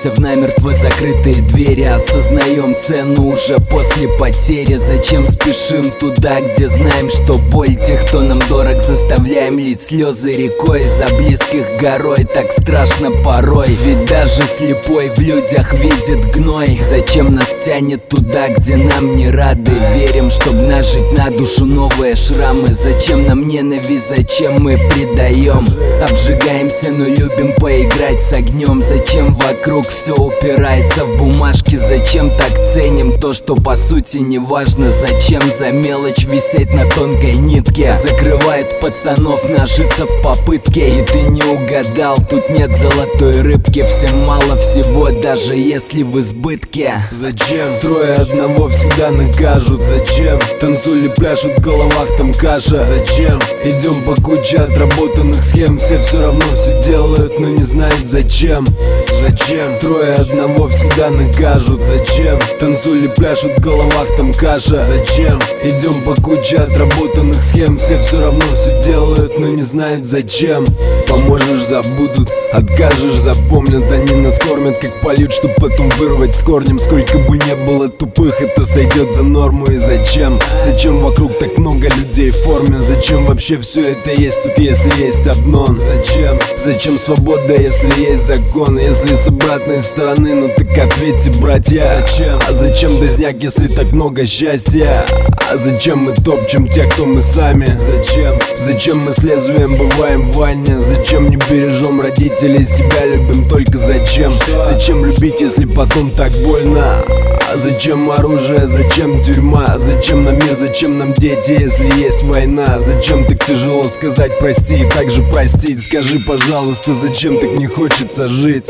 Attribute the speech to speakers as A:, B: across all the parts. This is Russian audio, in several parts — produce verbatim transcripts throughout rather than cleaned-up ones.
A: Ворвемся в намертво закрытые двери, осознаем цену уже после потери. Зачем спешим туда, где знаем, что боль тех, кто нам дорог, заставляем лить слезы рекой. За близких горой так страшно порой, ведь даже слепой в людях видит гной. Зачем нас тянет туда, где нам не рады? Верим, чтоб нажить на душу новые шрамы. Зачем нам ненависть, зачем мы предаем? Обжигаемся, но любим поиграть с огнем. Зачем вокруг все упирается в бумажки? Зачем так ценим то, что по сути не важно? Зачем за мелочь висеть на тонкой нитке? Закрывает пацанов нажиться в попытке. И ты не угадал, тут нет золотой рыбки. Всем мало всего, даже если в избытке.
B: Зачем трое одного всегда накажут? Зачем танцули, пляшут, в головах там каша? Зачем идем по куче отработанных схем? Все все равно все делают, но не знают зачем. Зачем трое одного всегда накажут? Зачем танцули, пляшут, в головах там каша? Зачем идем по куче отработанных схем? Все все равно все делают, но не знают зачем. Поможешь — забудут, откажешь — запомнят. Они нас кормят, как польют, чтоб потом вырвать с корнем. Сколько бы не было тупых, это сойдет за норму. И зачем? Зачем вокруг так много людей в форме? Зачем вообще все это есть тут, если есть обман? Зачем? Зачем свобода, если есть закон? Если с обратной стороны, ну так ответьте, братья. Зачем? А зачем дозняк, если так много счастья? А зачем мы топчем тех, кто мы сами? Зачем? Зачем мы слезуем, бываем в ванне? Зачем не бережем родителей, себя любим только зачем? Зачем любить, если потом так больно? А зачем оружие, зачем тюрьма? Зачем нам мир, зачем нам дети, если есть война? Зачем так тяжело сказать прости и так же простить? Скажи, пожалуйста, зачем так не хочется жить?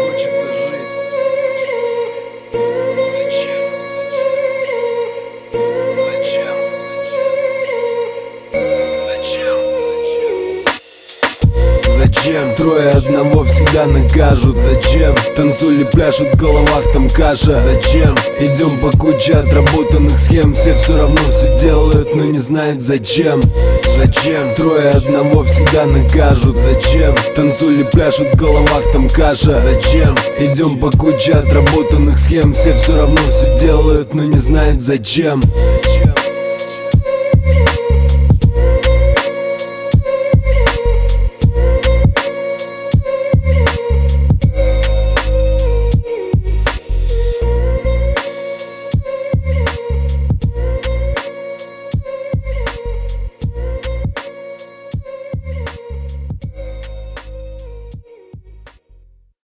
B: Зачем трое одного всегда накажут? Зачем танцули, пляшут, в головах там каша? Зачем идем по куче отработанных схем? Все все равно все делают, но не знают зачем. Зачем трое одного всегда накажут? Зачем танцули, пляшут, в головах там каша? Зачем идем по куче отработанных схем? Все все равно все делают, но не знают зачем.